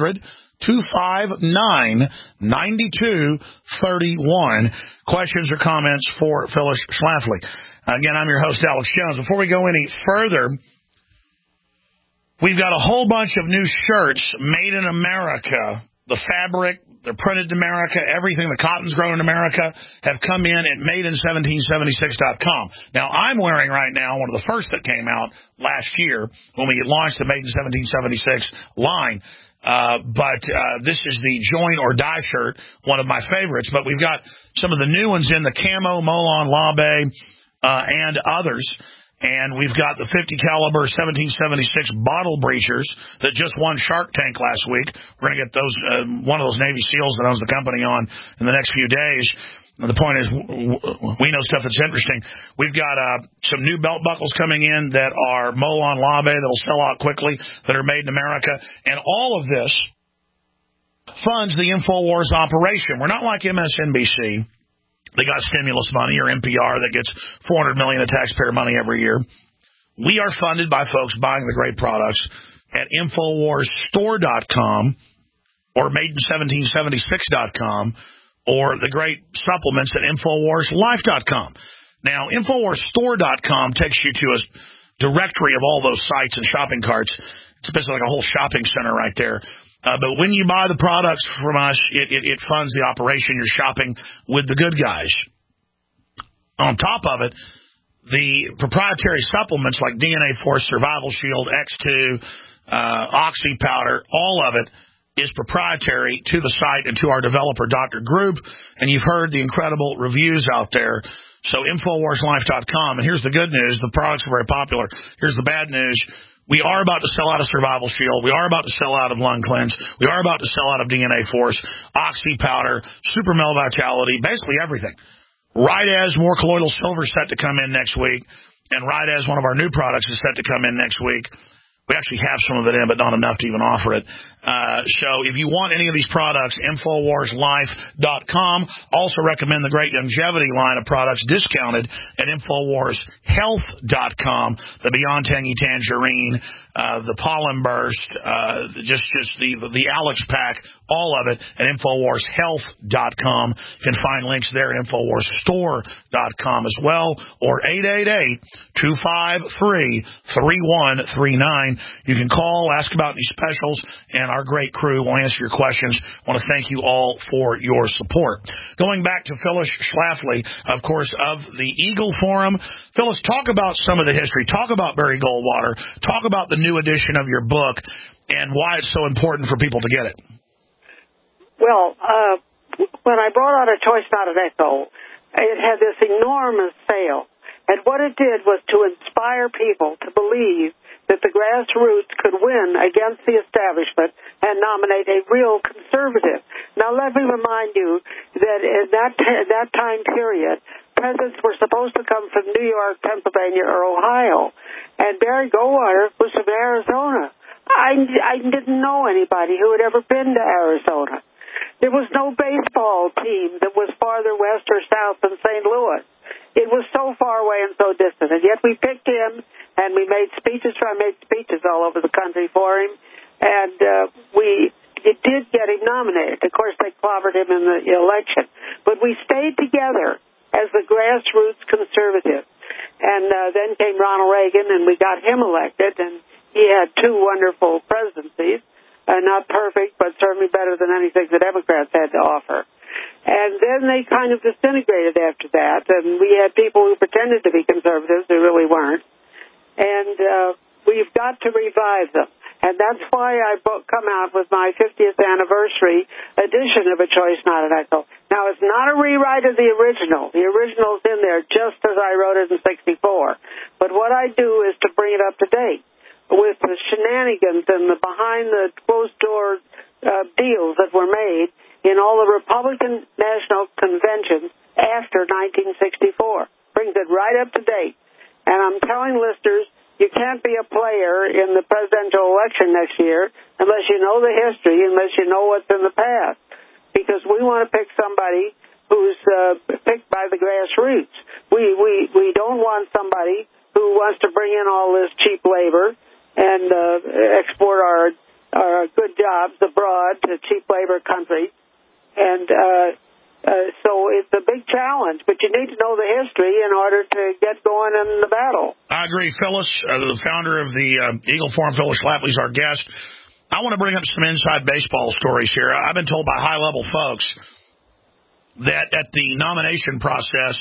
D: 800-259-9231. Questions or comments for Phyllis Schlafly. Again, I'm your host, Alex Jones. Before we go any further, we've got a whole bunch of new shirts made in America. The fabric, they're printed in America. Everything, the cotton's grown in America, have come in at madein1776.com. Now, I'm wearing right now one of the first that came out last year when we launched the Made in 1776 line. But this is the Join or Die shirt, one of my favorites. But we've got some of the new ones in the camo, Molon Labe, and others. And we've got the 50 caliber 1776 bottle breachers that just won Shark Tank last week. We're going to get those one of those Navy SEALs that owns the company on in the next few days. And the point is, we know stuff that's interesting. We've got some new belt buckles coming in that are Molon Labe that'll sell out quickly, that are made in America. And all of this funds the InfoWars operation. We're not like MSNBC. They got stimulus money, or NPR, that gets $400 million of taxpayer money every year. We are funded by folks buying the great products at InfoWarsStore.com or Madein1776.com. Or the great supplements at InfoWarsLife.com. Now, InfoWarsStore.com takes you to a directory of all those sites and shopping carts. It's basically like a whole shopping center right there. But when you buy the products from us, it funds the operation. You're shopping with the good guys. On top of it, the proprietary supplements like DNA Force, Survival Shield, X2, Oxy Powder, all of it is proprietary to the site and to our developer, Dr. Group, and you've heard the incredible reviews out there. So InfoWarsLife.com, and here's the good news. The products are very popular. Here's the bad news. We are about to sell out of Survival Shield. We are about to sell out of Lung Cleanse. We are about to sell out of DNA Force, Oxy Powder, Super Male Vitality, basically everything. Right as more colloidal silver set to come in next week, and right as one of our new products is set to come in next week. We actually have some of it in, but not enough to even offer it. So if you want any of these products, InfoWarsLife.com. Also recommend the great longevity line of products discounted at InfoWarsHealth.com. The Beyond Tangy Tangerine, the Pollen Burst, just the Alex Pack, all of it at InfoWarsHealth.com. You can find links there at InfoWarsStore.com as well, or 888-253-3139. You can call, ask about these specials, and our great crew will answer your questions. I want to thank you all for your support. Going back to Phyllis Schlafly, of course, of the Eagle Forum. Phyllis, talk about some of the history. Talk about Barry Goldwater. Talk about the new edition of your book and why it's so important for people to get it.
O: Well, when I brought out A Choice Not an Echo, it had this enormous sale. And what it did was to inspire people to believe that the grassroots could win against the establishment and nominate a real conservative. Now, let me remind you that in that time period, presidents were supposed to come from New York, Pennsylvania, or Ohio. And Barry Goldwater was from Arizona. I didn't know anybody who had ever been to Arizona. There was no baseball team that was farther west or south than St. Louis. It was so far away and so distant, and yet we picked him, and we made speeches. I made speeches all over the country for him, and it did get him nominated. Of course, they clobbered him in the election, but we stayed together as the grassroots conservative. And then came Ronald Reagan, and we got him elected, and he had two wonderful presidencies, not perfect, but certainly better than anything the Democrats had to offer. And then they kind of disintegrated after that, and we had people who pretended to be conservatives who really weren't. And we've got to revive them. And that's why I come out with my 50th anniversary edition of A Choice Not an Echo. Now, it's not a rewrite of the original. The original's in there just as I wrote it in 64. But what I do is to bring it up to date with the shenanigans and the behind-the-closed-door deals that were made in all the Republican National Conventions after 1964. Brings it right up to date. And I'm telling listeners, you can't be a player in the presidential election next year unless you know the history, unless you know what's in the past. Because we want to pick somebody who's picked by the grassroots. We don't want somebody who wants to bring in all this cheap labor and export our good jobs abroad to cheap labor countries. And so it's a big challenge, but you need to know the history in order to get going in the battle.
D: I agree. Phyllis, the founder of the Eagle Forum, Phyllis Schlafly's our guest. I want to bring up some inside baseball stories here. I've been told by high-level folks that at the nomination process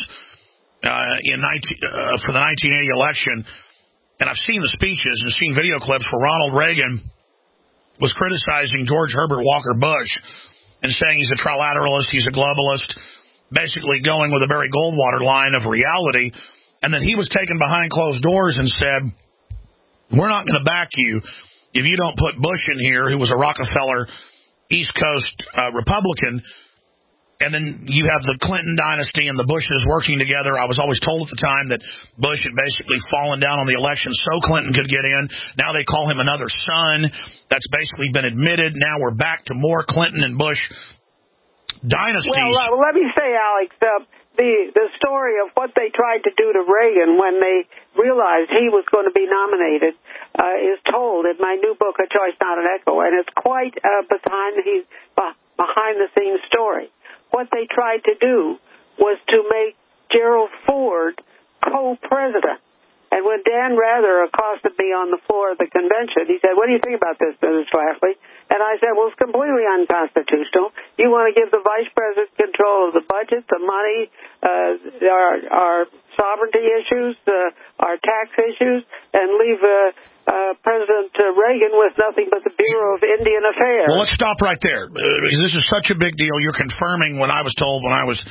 D: for the 1980 election, and I've seen the speeches and seen video clips where Ronald Reagan was criticizing George Herbert Walker Bush and saying he's a trilateralist, he's a globalist, basically going with a very Goldwater line of reality, and then he was taken behind closed doors and said, we're not going to back you if you don't put Bush in here, who was a Rockefeller East Coast Republican. And then you have the Clinton dynasty and the Bushes working together. I was always told at the time that Bush had basically fallen down on the election so Clinton could get in. Now they call him another son. That's basically been admitted. Now we're back to more Clinton and Bush dynasties.
O: Well, let me say, Alex, the story of what they tried to do to Reagan when they realized he was going to be nominated is told in my new book, A Choice Not an Echo, and it's quite a behind-the-scenes story. What they tried to do was to make Gerald Ford co-president. And when Dan Rather accosted me on the floor of the convention, he said, what do you think about this, Mrs. Schlafly? And I said, well, it's completely unconstitutional. You want to give the vice president control of the budget, the money, our sovereignty issues, our tax issues, and leave President Reagan with nothing but the Bureau of Indian Affairs.
D: Well, let's stop right there, because this is such a big deal. You're confirming what I was told when I was,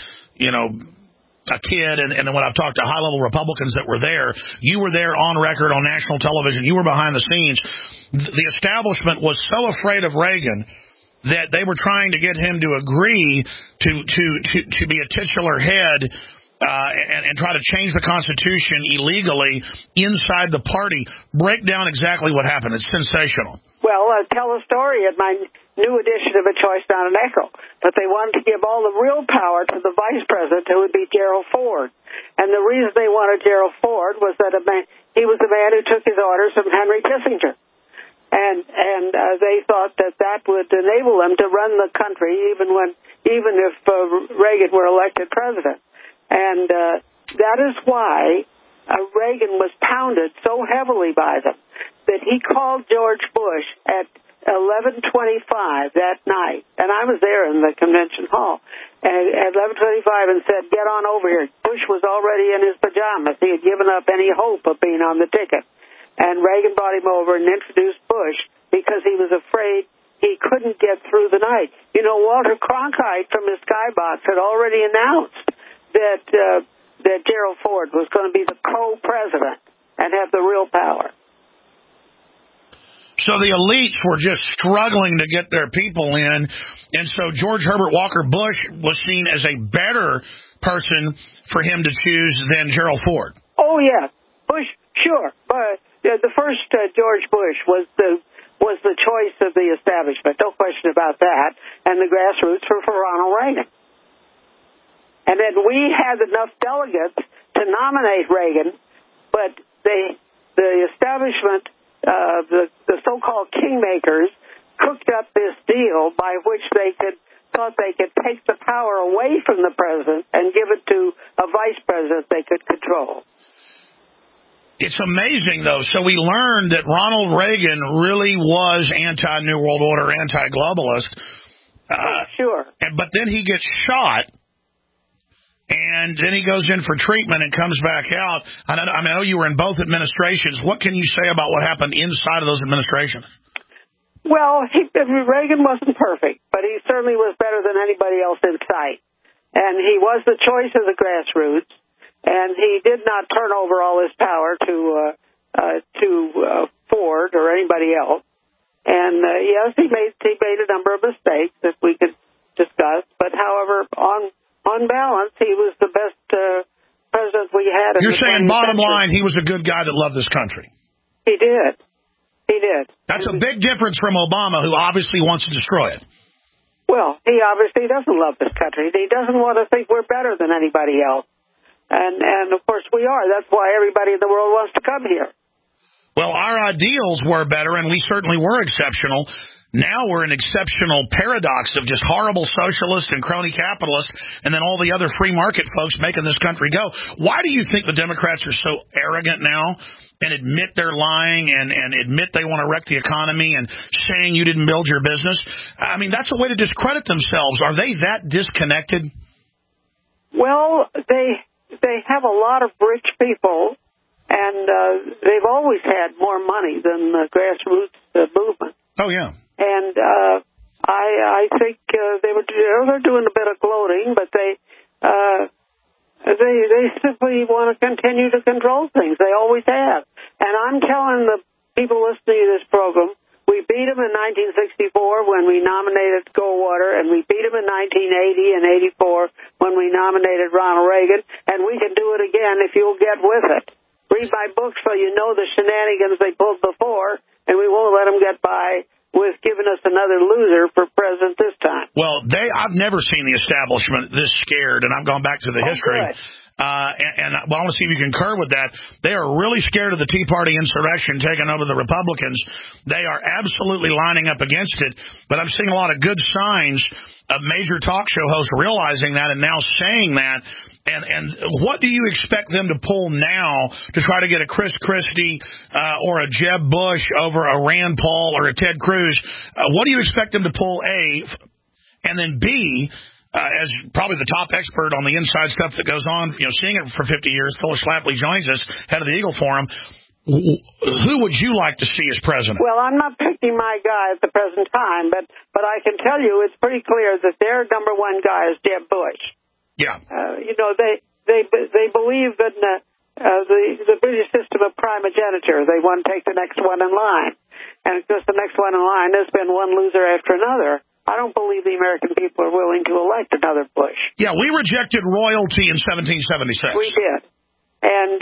D: a kid, and then when I've talked to high-level Republicans that were there. You were there on record on national television. You were behind the scenes. The establishment was so afraid of Reagan that they were trying to get him to agree to be a titular head and try to change the Constitution illegally inside the party. Break down exactly what happened. It's sensational.
O: Well, tell a story in my new edition of A Choice Not an Echo. But they wanted to give all the real power to the vice president, who would be Gerald Ford. And the reason they wanted Gerald Ford was that he was the man who took his orders from Henry Kissinger. And they thought that would enable them to run the country even if Reagan were elected president. And that is why Reagan was pounded so heavily by them that he called George Bush at 11:25 that night, and I was there in the convention hall, at 11:25 and said, get on over here. Bush was already in his pajamas. He had given up any hope of being on the ticket. And Reagan brought him over and introduced Bush because he was afraid he couldn't get through the night. Walter Cronkite from his skybox had already announced that Gerald Ford was going to be the co-president and have the real power.
D: So the elites were just struggling to get their people in, and so George Herbert Walker Bush was seen as a better person for him to choose than Gerald Ford.
O: Oh, yeah. Bush, sure. But the first George Bush was the choice of the establishment, no question about that, and the grassroots were for Ronald Reagan. And then we had enough delegates to nominate Reagan, but the establishment, the so-called kingmakers, cooked up this deal by which they thought they could take the power away from the president and give it to a vice president they could control.
D: It's amazing, though. So we learned that Ronald Reagan really was anti-New World Order, anti-globalist.
O: Sure.
D: But then he gets shot. And then he goes in for treatment and comes back out. I know you were in both administrations. What can you say about what happened inside of those administrations?
O: Well, Reagan wasn't perfect, but he certainly was better than anybody else in sight. And he was the choice of the grassroots, and he did not turn over all his power to Ford or anybody else. And yes, he made a number of mistakes that we could discuss. But however, on balance, he was the best president we had.
D: You're saying, bottom line, he was a good guy that loved this country.
O: He did. He did.
D: That's a big difference from Obama, who obviously wants to destroy it.
O: Well, he obviously doesn't love this country. He doesn't want to think we're better than anybody else. And of course we are. That's why everybody in the world wants to come here.
D: Well, our ideals were better, and we certainly were exceptional. Now we're an exceptional paradox of just horrible socialists and crony capitalists, and then all the other free market folks making this country go. Why do you think the Democrats are so arrogant now and admit they're lying and admit they want to wreck the economy and saying you didn't build your business? I mean, that's a way to discredit themselves. Are they that disconnected?
O: Well, they have a lot of rich people, and they've always had more money than the grassroots movement.
D: Oh, yeah.
O: And I think they're doing a bit of gloating, but they simply want to continue to control things. They always have. And I'm telling the people listening to this program, we beat them in 1964 when we nominated Goldwater, and we beat them in 1980 and 84 when we nominated Ronald Reagan, and we can do it again if you'll get with it. Read my book so you know the shenanigans they pulled before, and we won't let them get by with giving us another loser for president this time.
D: Well, I've never seen the establishment this scared, and I've gone back to the history.
O: Good.
D: And I want to see if you concur with that. They are really scared of the Tea Party insurrection taking over the Republicans. They are absolutely lining up against it. But I'm seeing a lot of good signs of major talk show hosts realizing that and now saying that. And what do you expect them to pull now to try to get a Chris Christie or a Jeb Bush over a Rand Paul or a Ted Cruz? What do you expect them to pull, A, and then B, as probably the top expert on the inside stuff that goes on, seeing it for 50 years, Phyllis Schlafly joins us, head of the Eagle Forum. Who would you like to see as president?
O: Well, I'm not picking my guy at the present time, but I can tell you it's pretty clear that their number one guy is Jeb Bush.
D: Yeah.
O: They believe in the British system of primogeniture. They want to take the next one in line. And of course, the next one in line has been one loser after another. I don't believe the American people are willing to elect another Bush.
D: Yeah, we rejected royalty in 1776.
O: We did. And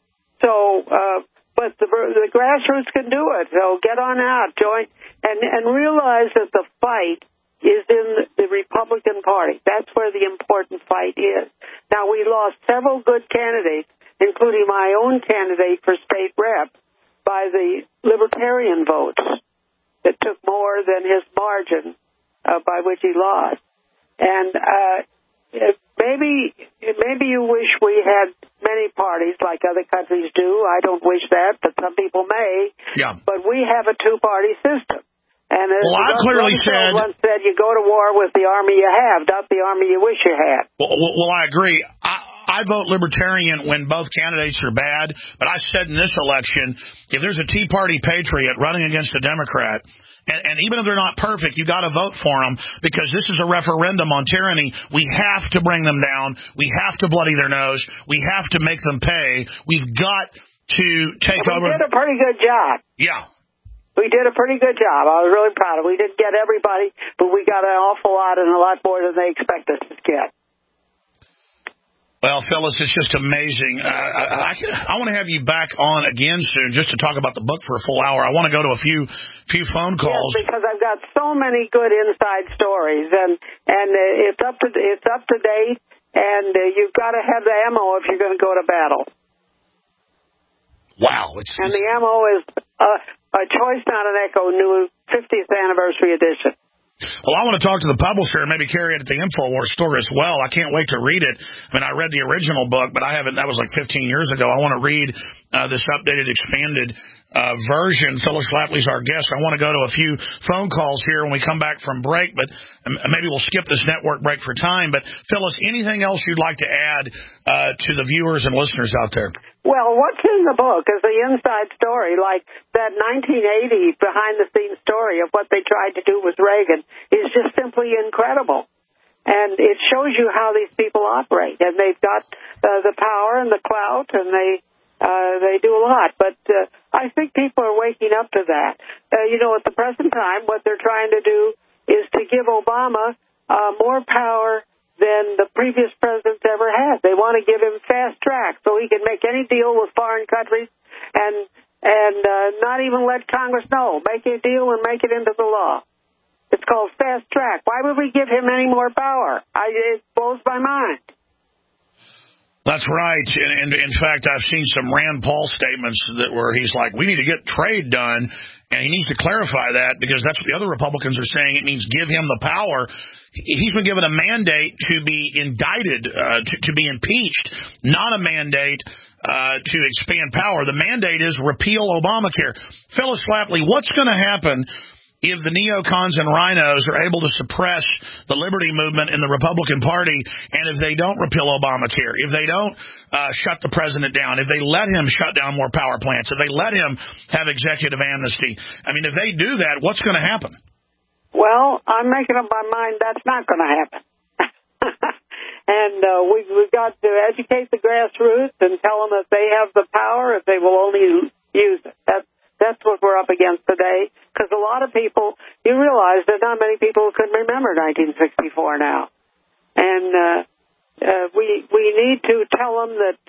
O: but the grassroots can do it. So get on out, join, and realize that the fight is in the Republican Party. That's where the important fight is. Now, we lost several good candidates, including my own candidate for state rep, by the Libertarian votes that took more than his margin by which he lost. And maybe you wish we had many parties like other countries do. I don't wish that, but some people may.
D: Yeah.
O: But we have a two-party system. And as
D: I clearly
O: once said, you go to war with the army you have, not the army you wish you had.
D: Well, I agree. I vote Libertarian when both candidates are bad, but I said in this election, if there's a Tea Party patriot running against a Democrat, and even if they're not perfect, you got to vote for them because this is a referendum on tyranny. We have to bring them down. We have to bloody their nose. We have to make them pay. We've got to take over.
O: We did a pretty good job.
D: Yeah.
O: We did a pretty good job. I was really proud of it. We didn't get everybody, but we got an awful lot and a lot more than they expect us to get.
D: Well, Phyllis, it's just amazing. I want to have you back on again soon just to talk about the book for a full hour. I want to go to a few phone calls.
O: Yes, because I've got so many good inside stories, and it's up to date, and you've got to have the ammo if you're going to go to battle.
D: Wow.
O: And the ammo is a Choice Not an Echo new 50th anniversary edition.
D: Well, I want to talk to the publisher and maybe carry it at the InfoWars store as well. I can't wait to read it. I mean, I read the original book, but I haven't. That was like 15 years ago. I want to read this updated, expanded version. Phyllis Schlafly's our guest. I want to go to a few phone calls here when we come back from break, but maybe we'll skip this network break for time. But, Phyllis, anything else you'd like to add to the viewers and listeners out there?
O: Well, what's in the book is the inside story, like that 1980 behind-the-scenes story of what they tried to do with Reagan is just simply incredible. And it shows you how these people operate. And they've got the power and the clout, and they do a lot. But I think people are waking up to that. At the present time, what they're trying to do is to give Obama more power than the previous presidents ever had. They want to give him fast track so he can make any deal with foreign countries and not even let Congress know. Make a deal and make it into the law. It's called fast track. Why would we give him any more power? It blows my mind.
D: That's right. And in fact, I've seen some Rand Paul statements where he's like, we need to get trade done, and he needs to clarify that because that's what the other Republicans are saying. It means give him the power. He's been given a mandate to be indicted, to be impeached, not a mandate to expand power. The mandate is repeal Obamacare. Phyllis Schlafly, what's going to happen if the neocons and rhinos are able to suppress the liberty movement in the Republican Party, and if they don't repeal Obamacare, if they don't shut the president down, if they let him shut down more power plants, if they let him have executive amnesty, I mean, if they do that, what's going to happen?
O: Well, I'm making up my mind that's not going to happen. And we've got to educate the grassroots and tell them that they have the power if they will only use it. That's what we're up against today, because a lot of people, you realize there's not many people who can remember 1964 now. And we need to tell them that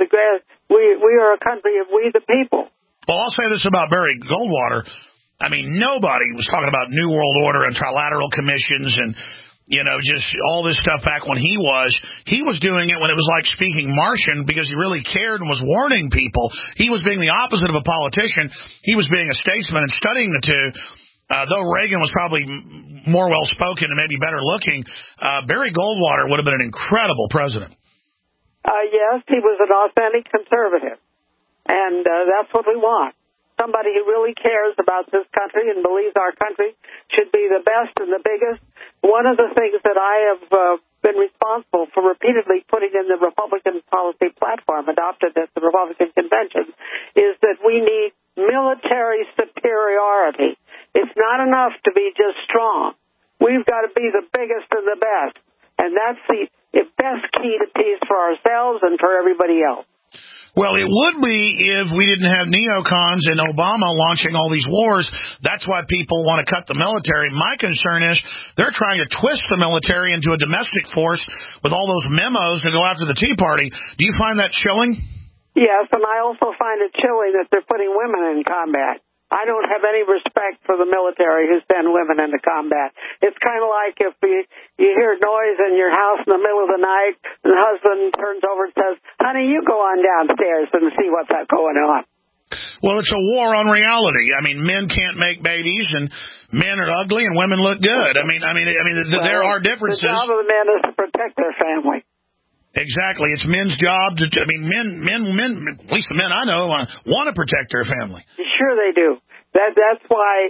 O: we are a country of we the people.
D: Well, I'll say this about Barry Goldwater. I mean, nobody was talking about New World Order and trilateral commissions and, just all this stuff back when he was doing it when it was like speaking Martian because he really cared and was warning people. He was being the opposite of a politician. He was being a statesman and studying the two. Though Reagan was probably more well-spoken and maybe better looking, Barry Goldwater would have been an incredible president.
O: Yes, he was an authentic conservative, and that's what we want. Somebody who really cares about this country and believes our country should be the best and the biggest. One of the things that I have been responsible for repeatedly putting in the Republican policy platform adopted at the Republican convention is that we need military superiority. It's not enough to be just strong. We've got to be the biggest and the best. And that's the best key to peace for ourselves and for everybody else.
D: Well, it would be if we didn't have neocons and Obama launching all these wars. That's why people want to cut the military. My concern is they're trying to twist the military into a domestic force with all those memos to go after the Tea Party. Do you find that chilling?
O: Yes, and I also find it chilling that they're putting women in combat. I don't have any respect for the military who send women into combat. It's kind of like if you hear noise in your house in the middle of the night and the husband turns over and says, honey, you go on downstairs and see what's going on.
D: Well, it's a war on reality. I mean, men can't make babies, and men are ugly, and women look good. I mean, there are differences.
O: The job of the men is to protect their family.
D: Exactly. It's men's job to, men, at least the men I know, want to protect their family.
O: Sure they do. That's why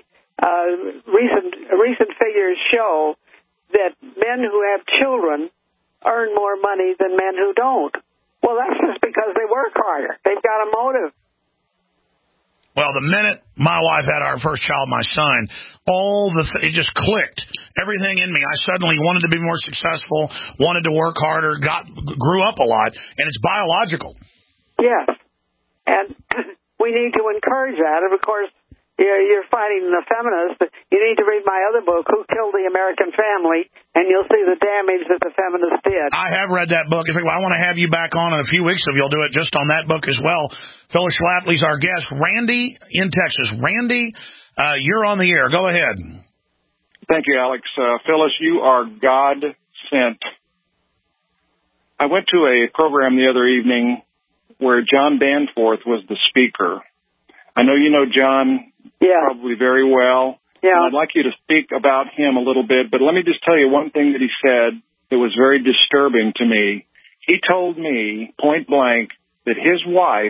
O: recent figures show that men who have children earn more money than men who don't. Well, that's just because they work harder. They've got a motive.
D: Well, the minute my wife had our first child, my son, it just clicked. Everything in me. I suddenly wanted to be more successful, wanted to work harder, grew up a lot, and it's biological.
O: Yes, and we need to encourage that. And of course, you're fighting the feminists. You need to read my other book, Who Killed the American Family, and you'll see the damage that the feminists did.
D: I have read that book. In fact, I want to have you back on in a few weeks if you'll do it just on that book as well. Phyllis Schlafly's our guest. Randy in Texas. Randy, you're on the air. Go ahead.
A: Thank you, Alex. Phyllis, you are God sent. I went to a program the other evening where John Danforth was the speaker. I know you know John probably very well. Yeah. And I'd like you to speak about him a little bit, but let me just tell you one thing that he said that was very disturbing to me. He told me, point blank, that his wife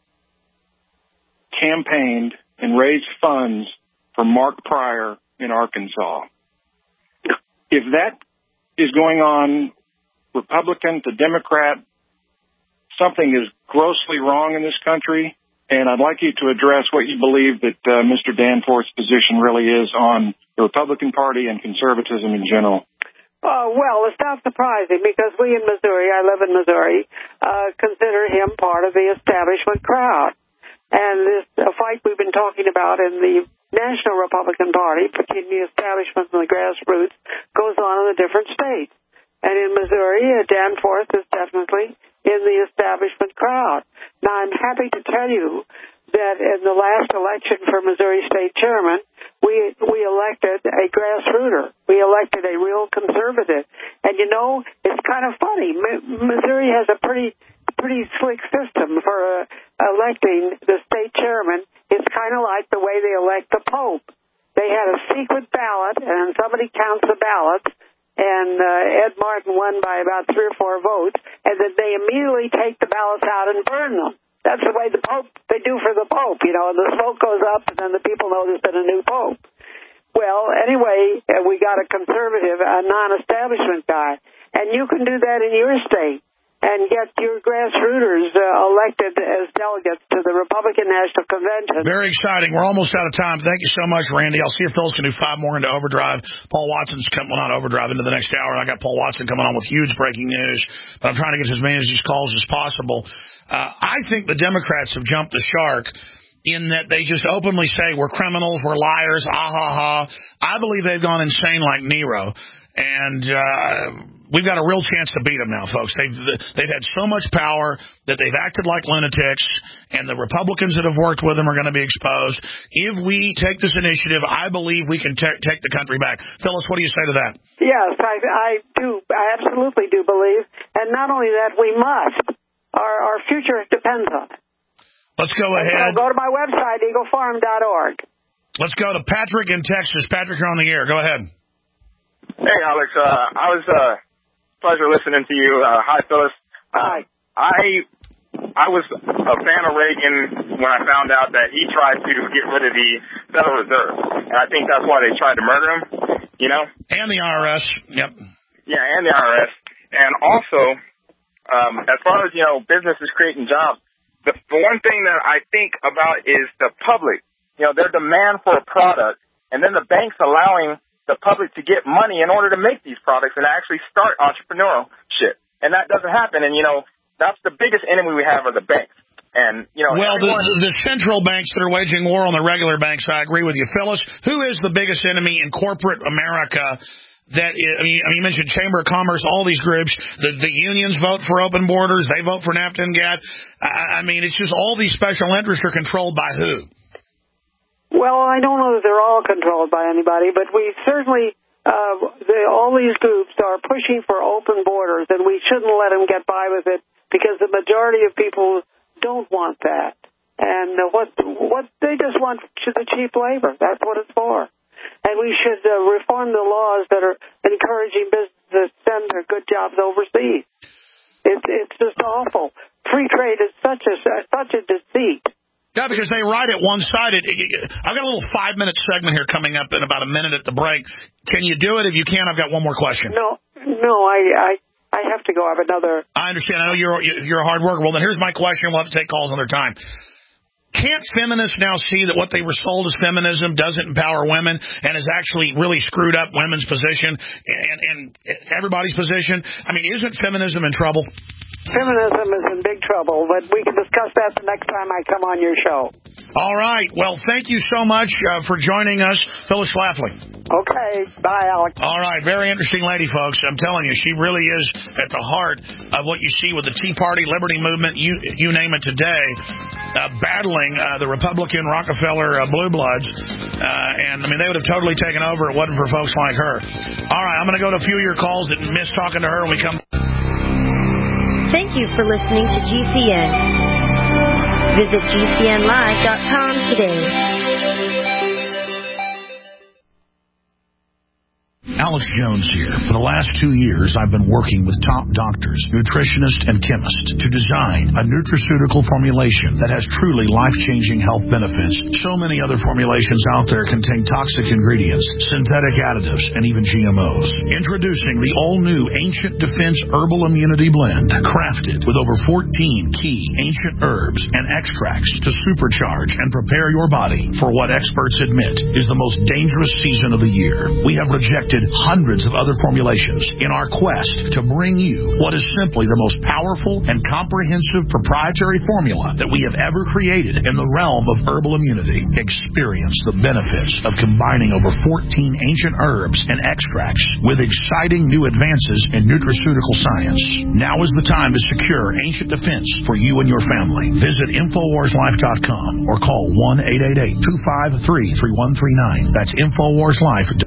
A: campaigned and raised funds for Mark Pryor in Arkansas. If that is going on, Republican to Democrat, something is grossly wrong in this country, and I'd like you to address what you believe that Mr. Danforth's position really is on the Republican Party and conservatism in general.
O: Well, it's not surprising because we in Missouri, I live in Missouri, consider him part of the establishment crowd. And this fight we've been talking about in the National Republican Party between the establishment and the grassroots goes on in the different states. And in Missouri, Danforth is definitely in the establishment crowd. Now, I'm happy to tell you that in the last election for Missouri State Chairman, we elected a grassrooter. We elected a real conservative. And, you know, it's kind of funny. Missouri has a pretty slick system for electing the state chairman. It's kind of like the way they elect the Pope. They had a secret ballot, and somebody counts the ballots, and Ed Martin won by about 3 or 4 votes, and then they immediately take the ballots out and burn them. That's the way they do for the Pope, you know, and the smoke goes up, and then the people know there's been a new Pope. Well, anyway, we got a conservative, a non-establishment guy, and you can do that in your state and get your grassrooters elected as delegates to the Republican National Convention.
D: Very exciting. We're almost out of time. Thank you so much, Randy. I'll see if Phyllis can do 5 more into overdrive. Paul Watson's coming on overdrive into the next hour, and I got Paul Watson coming on with huge breaking news. But I'm trying to get as many of these calls as possible. I think the Democrats have jumped the shark in that they just openly say we're criminals, we're liars, I believe they've gone insane like Nero. And we've got a real chance to beat them now, folks. They've had so much power that they've acted like lunatics, and the Republicans that have worked with them are going to be exposed. If we take this initiative, I believe we can take the country back. Phyllis, what do you say to that?
O: Yes, I do. I absolutely do believe. And not only that, we must. Our future depends on it.
D: Let's go ahead.
O: So go to my website, eaglefarm.org.
D: Let's go to Patrick in Texas. Patrick, you're on the air. Go ahead.
E: Hey, Alex. I was pleasure listening to you. Hi, Phyllis.
O: Hi.
E: I was a fan of Reagan when I found out that he tried to get rid of the Federal Reserve, and I think that's why they tried to murder him. You know.
D: And the IRS. Yep.
E: Yeah, and the IRS, and also as far as businesses creating jobs, the one thing that I think about is the public. Their demand for a product, and then the banks allowing the public to get money in order to make these products and actually start entrepreneurship. And that doesn't happen. And, that's the biggest enemy we have are the banks. And,
D: well, the central banks that are waging war on the regular banks, I agree with you. Phyllis, who is the biggest enemy in corporate America? You mentioned Chamber of Commerce, all these groups. The unions vote for open borders. They vote for NAFTA and GATT. It's just all these special interests are controlled by who?
O: Well, I don't know that they're all controlled by anybody, but we certainly, all these groups are pushing for open borders, and we shouldn't let them get by with it because the majority of people don't want that. And what they just want the cheap labor. That's what it's for. And we should reform the laws that are encouraging businesses to send their good jobs overseas. It's just awful. Free trade is such a deceit.
D: Yeah, because they write it one-sided. I've got a little 5-minute segment here coming up in about a minute at the break. Can you do it? If you can, I've got one more question.
O: No, I have to go. I have another.
D: I understand. I know you're a hard worker. Well, then here's my question. We'll have to take calls another time. Can't feminists now see that what they were sold as feminism doesn't empower women and has actually really screwed up women's position and everybody's position? Isn't feminism in trouble?
O: Feminism is in big trouble, but we can discuss that the next time I come on your show.
D: All right. Well, thank you so much for joining us, Phyllis Schlafly.
O: Okay. Bye, Alex.
D: All right. Very interesting lady, folks. I'm telling you, she really is at the heart of what you see with the Tea Party, Liberty Movement, you name it today, battling the Republican Rockefeller Blue Bloods. And they would have totally taken over if it wasn't for folks like her. All right. I'm going to go to a few of your calls that missed talking to her when we come.
F: Thank you for listening to GCN. Visit GCNlive.com today.
D: Alex Jones here. For the last 2 years, I've been working with top doctors, nutritionists, and chemists to design a nutraceutical formulation that has truly life-changing health benefits. So many other formulations out there contain toxic ingredients, synthetic additives, and even GMOs. Introducing the all-new Ancient Defense Herbal Immunity Blend, crafted with over 14 key ancient herbs and extracts to supercharge and prepare your body for what experts admit is the most dangerous season of the year. We have rejected hundreds of other formulations in our quest to bring you what is simply the most powerful and comprehensive proprietary formula that we have ever created in the realm of herbal immunity. Experience the benefits of combining over 14 ancient herbs and extracts with exciting new advances in nutraceutical science. Now is the time to secure ancient defense for you and your family. Visit InfoWarsLife.com or call 1-888-253-3139. That's InfoWarsLife.com.